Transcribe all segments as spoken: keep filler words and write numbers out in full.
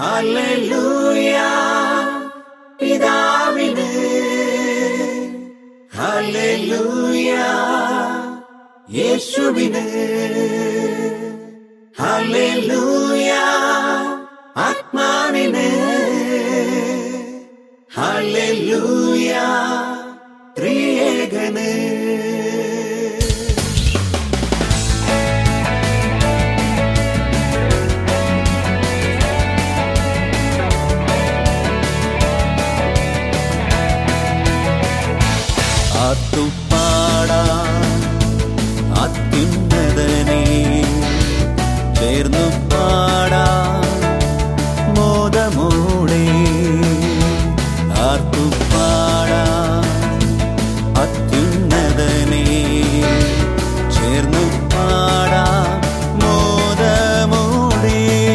Hallelujah പിതാവിന്, hallelujah യേശുവിന്, hallelujah ആത്മാവിന്, ഹല്ലേലൂയ ത്രിയേകന്. അത്യുന്നതനെ ചേർന്നു പാടാ മോദമോടെ, ആർത്തു പാടാ അത്യുന്നതനെ ചേർന്നു പാടാ മോദമോടെ.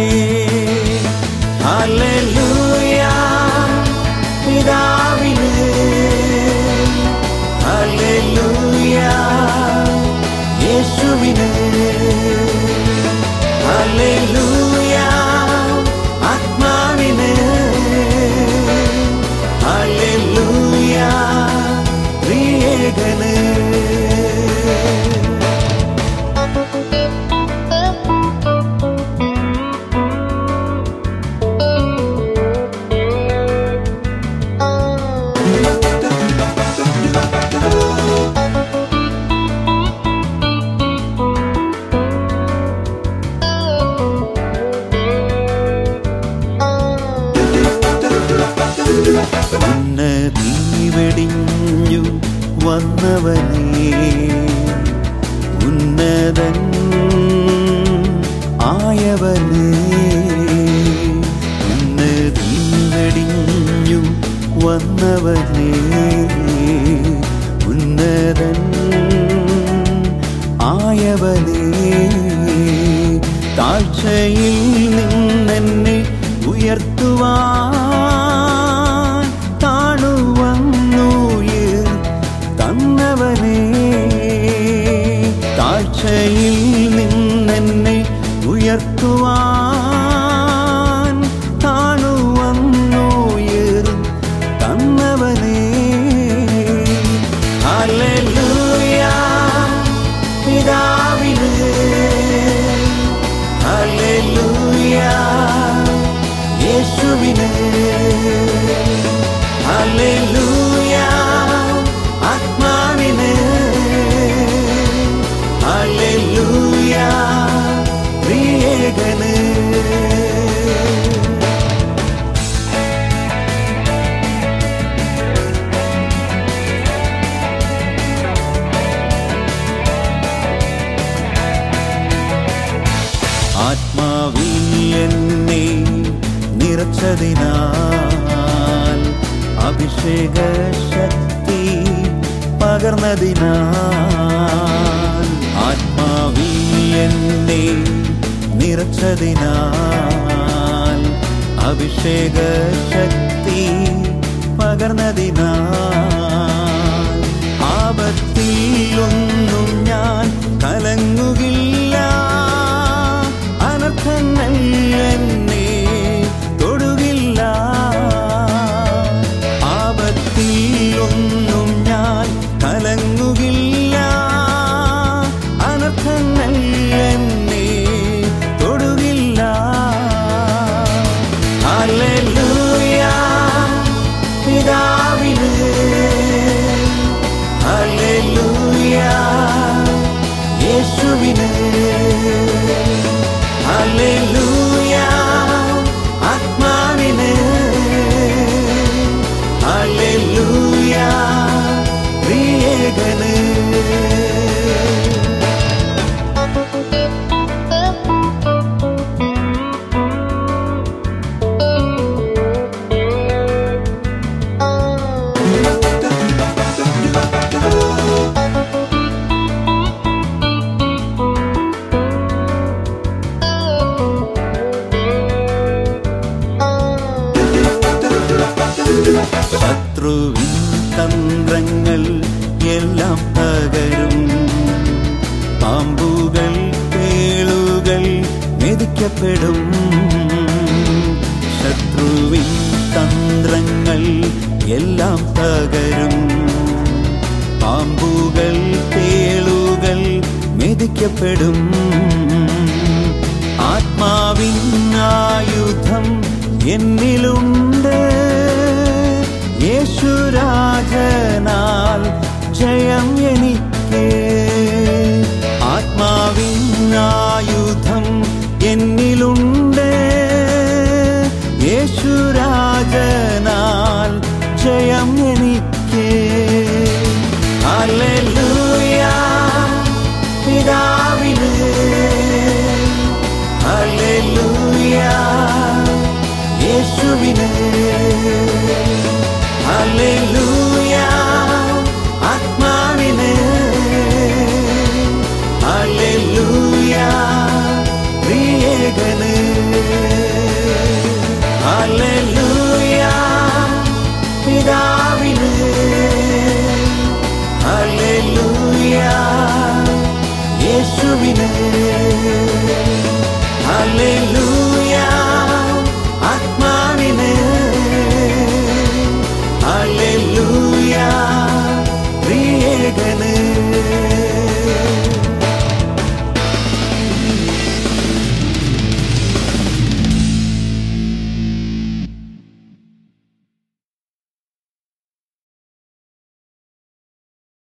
ഹല്ലേലൂയ പിതാവിന്, ഹല്ലേലൂയ യേശുവിന്, ഹല്ലേലൂയ ആത്മാവിന്, ഹല്ലേലൂയ ത്രിയേകന്. ഉന്നതി വെടിഞ്ഞു വന്നവനേ, ഉന്നതൻ ആയവനേ, ഉന്നതി വെടിഞ്ഞു വന്നവനേ, ഉന്നതൻ ആയവനേ, താഴ്ചയിൽ നിന്നെന്നെ ഉയർത്തുവാൻ താണുവന്നുയർ തന്നവനേ, താഴ്ചയിൽ നിന്നെന്നെ ഉയർത്തുവാൻ താണുവന്നുയർ തന്നവനേ. ഹല്ലേലൂയ പിതാവിന്, ഹല്ലേലൂയ യേശുവിന്, ഹല്ലേലൂയ ആത്മാവിന്, ഹല്ലേലൂയ ത്രിയേകന്. ആത്മാവിൽ എന്നെ നിറച്ചതിനാൽ, അഭിഷേക ശക്തി പകർന്നതിനാൽ, ആത്മാവിൽ എന്നെ നിറച്ചതിനാൽ, അഭിഷേക ശക്തി പകർന്നതിനാൽ, ആപത്തിൽ ഒന്നും ഞാൻ കലങ്ങുകില്ല, അനർത്ഥങ്ങൾ എന്നെ തൊടുകില്ല, ആപത്തിൽ ഒന്നും ഞാൻ കലങ്ങുകില്ല, അനർത്ഥങ്ങൾ എന്നെ തൊടുകില്ല. ഹല്ലേലൂയ പിതാവിന്, ഹല്ലേലൂയ യേശുവിന്, ഹല്ലേലൂയ ആത്മാവിന്, ഹല്ലേലൂയ ത്രിയേകന്. ശത്രുവിൻ തന്ത്രങ്ങൾ എല്ലാം തകരും, പാമ്പുകൾ തേളുകൾ മെതിക്കപ്പെടും. എല്ലാം തകരും. പാമ്പുകൾ തേളുകൾ മെതിക്കപ്പെടും. ആത്മാവിൻ ആയുധം എന്നിലുണ്ട്. യേശുരാജനാൽ ജയം എനിക്ക്. ആത്മാവിൻ ആയുധം എന്നിലുണ്ട്. യേശുരാജനാൽ ജയം എനിക്ക്. ഹല്ലേലൂയ പിതാവിന്. ഹല്ലേലൂയ യേശുവിന്. ഹല്ലേലൂയ ആത്മാവിന്. ഹല്ലേലൂയ പ്രിയകന്. ഹല്ലേലൂയ പിതാവിന്. ഹല്ലേലൂയ യേശുവിന്. ഹല്ലേലൂയ